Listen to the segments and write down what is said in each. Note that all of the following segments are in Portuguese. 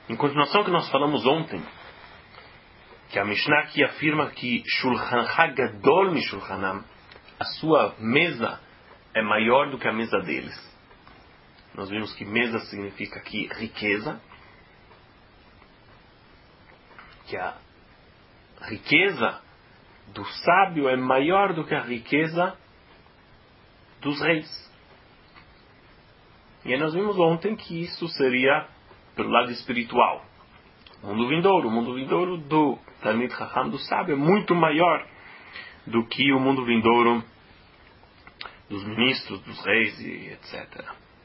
Em continuação que nós falamos ontem, que a Mishnah aqui afirma que Shulchancha Gadol mi Shulchanam, a sua mesa é maior do que a mesa deles. Nós vimos que mesa significa aqui riqueza, que a riqueza do sábio é maior do que a riqueza dos reis. E aí nós vimos ontem que isso seria pelo lado espiritual. O mundo vindouro do Talmid Chacham, do sábio, é muito maior do que o mundo vindouro dos ministros, dos reis e etc.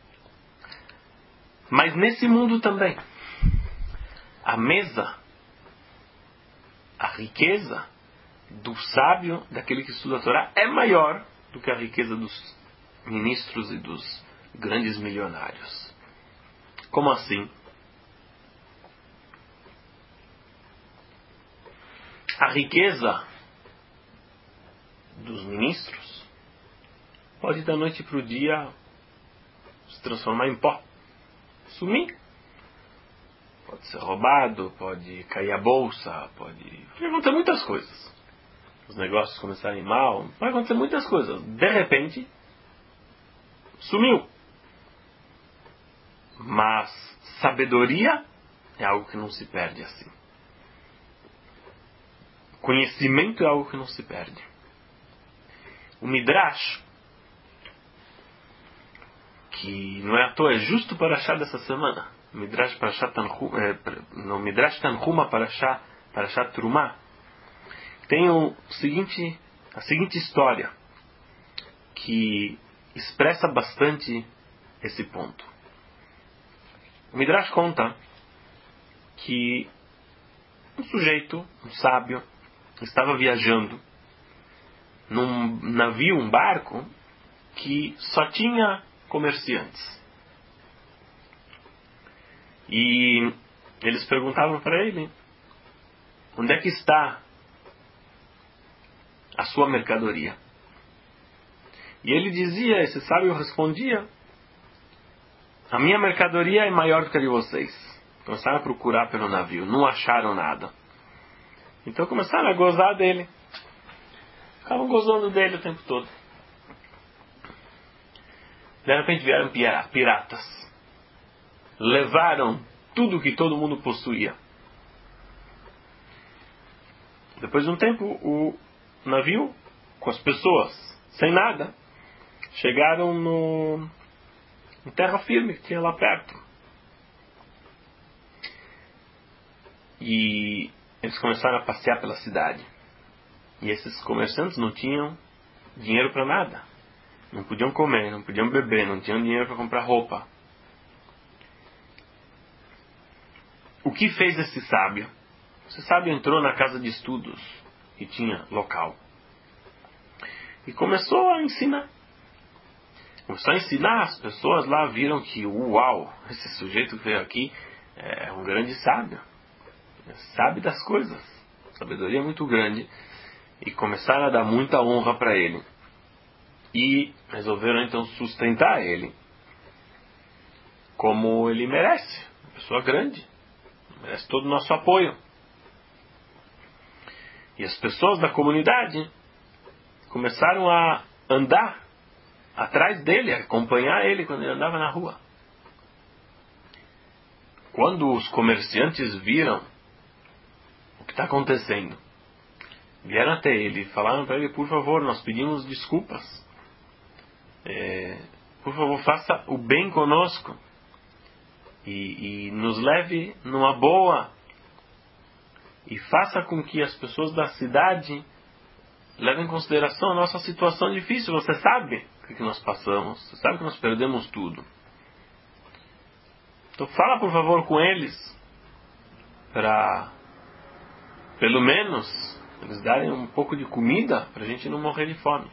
Mas nesse mundo também, a mesa, a riqueza do sábio, daquele que estuda a Torá, é maior do que a riqueza dos ministros e dos grandes milionários. Como assim? A riqueza dos ministros pode da noite para o dia se transformar em pó, sumir. Pode ser roubado, pode cair a bolsa, pode acontecer muitas coisas. Os negócios começarem mal, pode acontecer muitas coisas. De repente, sumiu. Mas sabedoria é algo que não se perde assim. Conhecimento é algo que não se perde. O Midrash, que não é à toa, é justo para achar dessa semana. O Midrash Parashat Tanhuma, no Midrash Tanhuma Parashat Trumah, tem a seguinte história que expressa bastante esse ponto. O Midrash conta que um sujeito, um sábio, estava viajando num navio, um barco, que só tinha comerciantes. E eles perguntavam para ele: onde é que está a sua mercadoria? E ele dizia, esse sábio respondia: a minha mercadoria é maior do que a de vocês. Começaram a procurar pelo navio, não acharam nada. Então começaram a gozar dele. Ficavam gozando dele o tempo todo. De repente vieram piratas. Levaram tudo que todo mundo possuía. Depois de um tempo, o navio, com as pessoas, sem nada, chegaram em terra firme que tinha lá perto. E eles começaram a passear pela cidade. E esses comerciantes não tinham dinheiro para nada. Não podiam comer, não podiam beber, não tinham dinheiro para comprar roupa. O que fez esse sábio? Esse sábio entrou na casa de estudos que tinha local. E começou a ensinar. Começou a ensinar, as pessoas lá viram que, uau, esse sujeito que veio aqui é um grande sábio. Sabe das coisas. Sabedoria muito grande. E começaram a dar muita honra para ele. E resolveram então sustentar ele como ele merece. Uma pessoa grande. Merece todo o nosso apoio. E as pessoas da comunidade começaram a andar atrás dele, a acompanhar ele quando ele andava na rua. Quando os comerciantes viram o que está acontecendo, vieram até ele e falaram para ele: por favor, nós pedimos desculpas. Por favor, faça o bem conosco. E nos leve numa boa. E faça com que as pessoas da cidade levem em consideração a nossa situação difícil. Você sabe o que nós passamos. Você sabe que nós perdemos tudo. Então fala por favor com eles, para pelo menos eles darem um pouco de comida, para a gente não morrer de fome.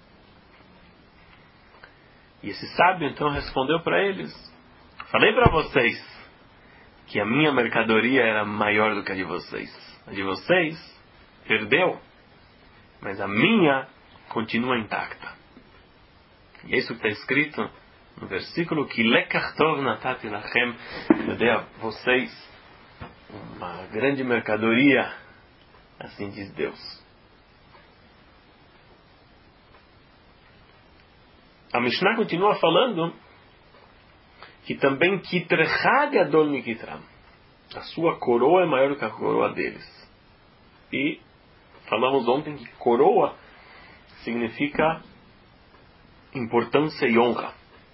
E esse sábio então respondeu para eles: falei para vocês que a minha mercadoria era maior do que a de vocês. A de vocês perdeu, mas a minha continua intacta. E é isso que está escrito no versículo: que lekach tov natati lachem, eu dei a vocês uma grande mercadoria, assim diz Deus. A Mishnah continua falando que também Kitrecha Gadol Mikitram, a sua coroa é maior do que a coroa deles. E falamos ontem que coroa significa importância e honra.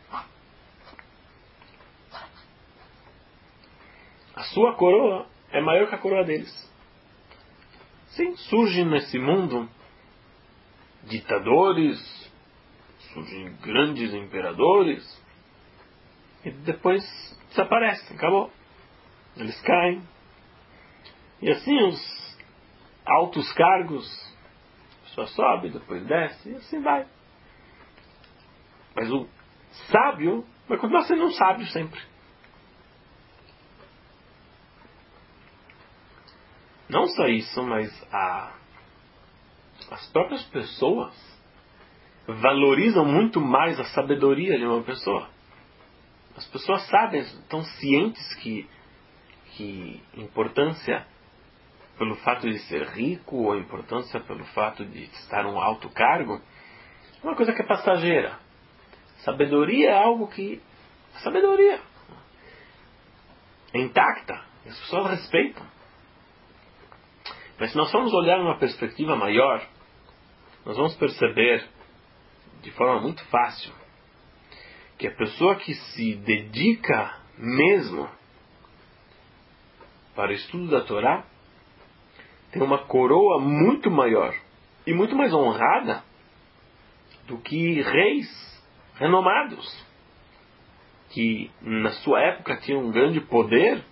A sua coroa é maior que a coroa deles. Sim, surgem nesse mundo ditadores, surgem grandes imperadores e depois desaparecem, acabou. Eles caem. E assim os altos cargos, a pessoa sobe, depois desce e assim vai. Mas o sábio vai continuar sendo um sábio sempre. Não só isso, mas as próprias pessoas valorizam muito mais a sabedoria de uma pessoa. As pessoas sabem, estão cientes que importância pelo fato de ser rico ou importância pelo fato de estar em um alto cargo é uma coisa que é passageira. Sabedoria é algo que... A sabedoria é intacta. E as pessoas respeitam. Mas se nós formos olhar numa perspectiva maior, nós vamos perceber de forma muito fácil que a pessoa que se dedica mesmo para o estudo da Torá tem uma coroa muito maior e muito mais honrada do que reis renomados que na sua época tinham um grande poder,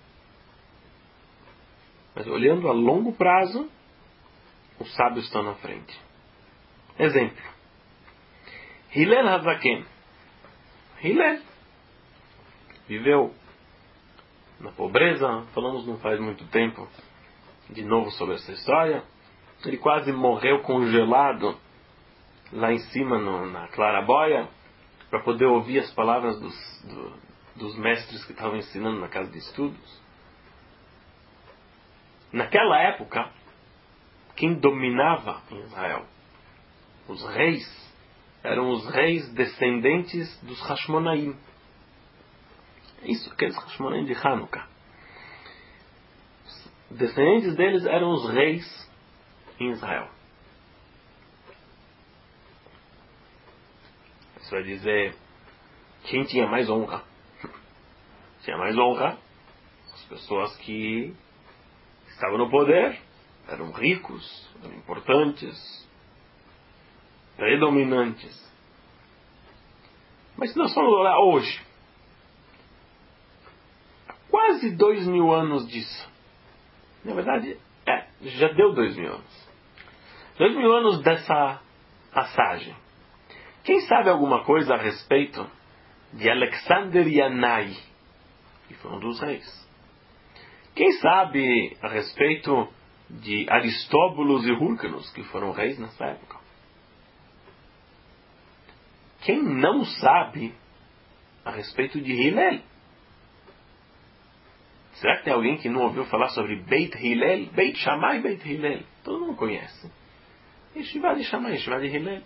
mas olhando a longo prazo os sábios estão na frente. Exemplo: Hillel Hazaken. Hillel viveu na pobreza, falamos não faz muito tempo de novo sobre essa história. Ele quase morreu congelado lá em cima na claraboia para poder ouvir as palavras dos mestres que estavam ensinando na casa de estudos. Naquela época, quem dominava em Israel? Os reis eram os reis descendentes dos Hashmonaim. Isso, aqueles Hashmonaim de Hanukkah. Os descendentes deles eram os reis em Israel. Isso vai dizer quem tinha mais honra. Tinha mais honra as pessoas que estavam no poder, eram ricos, eram importantes, predominantes. Mas se nós formos olhar hoje, há quase 2000 anos disso, na verdade, já deu 2000 anos. 2000 anos dessa passagem. Quem sabe alguma coisa a respeito de Alexander Yanai, que foi um dos reis? Quem sabe a respeito de Aristóbulos e Hyrcanos, que foram reis nessa época? Quem não sabe a respeito de Hillel? Será que tem alguém que não ouviu falar sobre Beit Hillel? Beit Shammai e Beit Hillel. Todo mundo conhece. Yeshiva de Shammai, Yeshiva de Hillel.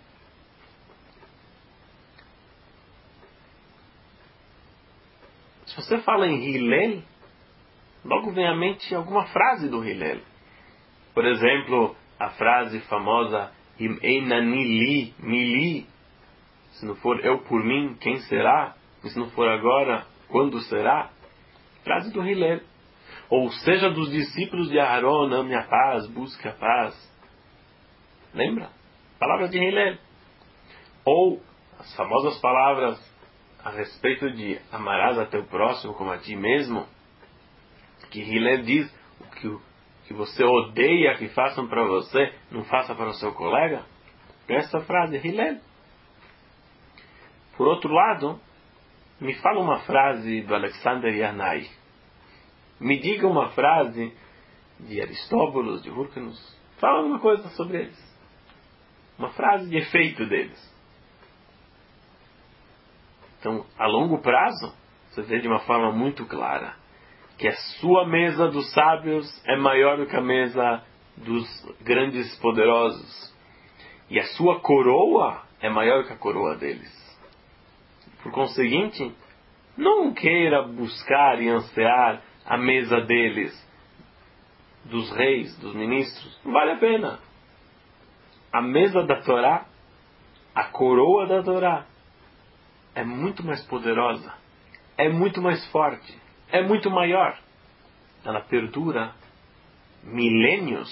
Se você fala em Hillel, logo vem à mente alguma frase do Hillel. Por exemplo, a frase famosa Im einani li, mi li. Se não for eu por mim, quem será? E se não for agora, quando será? Frase do Hillel. Ou seja, dos discípulos de Aharon, ame a paz, busque a paz. Lembra? Palavras de Hillel. Ou as famosas palavras a respeito de amarás a teu próximo como a ti mesmo, que Hillel diz: o que você odeia que façam para você, não faça para o seu colega. Essa frase, Hillel. Por outro lado, me fala uma frase do Alexander Yanai. Me diga uma frase de Aristóbulos, de Hyrcanos. Fala alguma coisa sobre eles. Uma frase de efeito deles. Então, a longo prazo, você vê de uma forma muito clara que a sua mesa dos sábios é maior do que a mesa dos grandes poderosos, e a sua coroa é maior que a coroa deles. Por conseguinte, não queira buscar e ansiar a mesa deles, dos reis, dos ministros. Não vale a pena. A mesa da Torá, a coroa da Torá, é muito mais poderosa, é muito mais forte, é muito maior. Ela perdura milênios,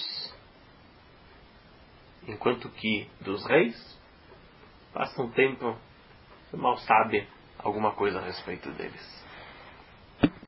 enquanto que dos reis passa um tempo, você mal sabe alguma coisa a respeito deles.